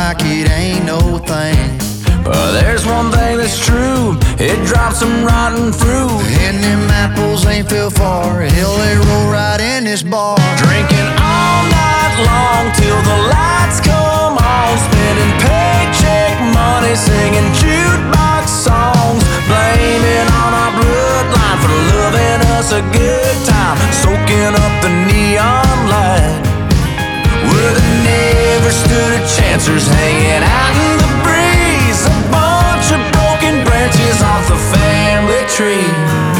like it ain't no thing. There's one thing that's true, it drops some rotten fruit. And them apples ain't fell far, hell they roll right in this bar. Drinking all night long till the lights come on, spending paycheck money, singing jukebox songs, blaming on our bloodline for loving us a good time, soaking up the neon light. Well, they never stood a chance, there's hanging out in the breeze, a bunch of broken branches off the family tree.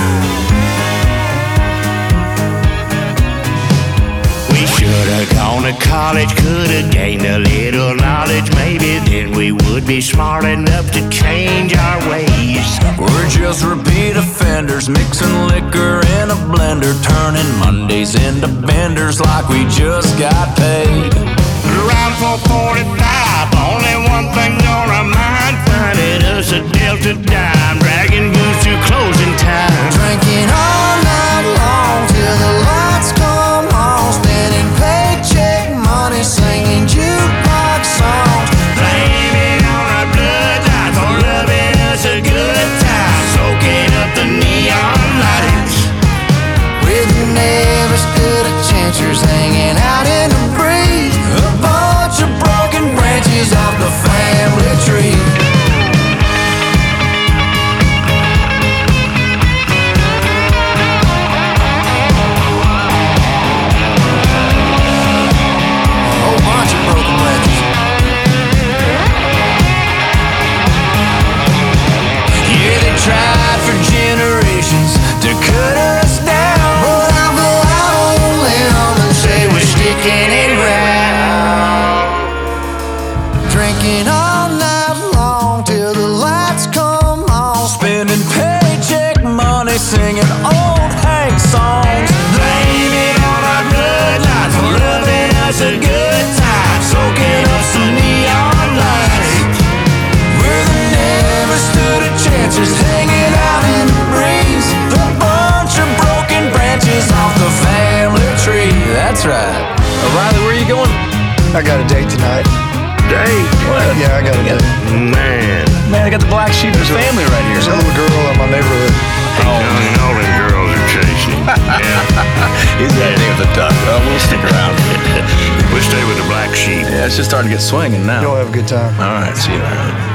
Should've gone to college, could've gained a little knowledge. Maybe then we would be smart enough to change our ways. We're just repeat offenders, mixing liquor in a blender, turning Mondays into benders like we just got paid. Around 4:45, only one thing's on our mind, finding us a Delta dime, dragging booze to closing time. Drinking all night long till the lights come on, spending paycheck money, singing jukebox songs, Blaming on our bloodline for loving us a good time, soaking up the neon lights. with never stood a chance, you're hanging out in the breeze, A bunch of broken branches off the family tree. whole bunch of broken branches. Yeah, they tried for generations to cut us down, But I'll go out on a limb and say we're sticking it round. Drinking all night long till the lights come on, spending paycheck money, singing old Hank songs, Blaming on our bloodline for loving us a good time, soaking up some neon lights. where they never stood a chance, just hanging out in the breeze, a bunch of broken branches off the family tree. That's right. Riley, where are you going? I got a date tonight. Date? What? Yeah, I got a date. Man, Man, I got the black sheep of the family right here. There's a little girl in my neighborhood. all them girls are chasing him. Yeah. He's got anything with the duck. Well, we'll stick around. We'll stay with the black sheep. Yeah, it's just starting to get swinging now. You'll have a good time. All right, see you later.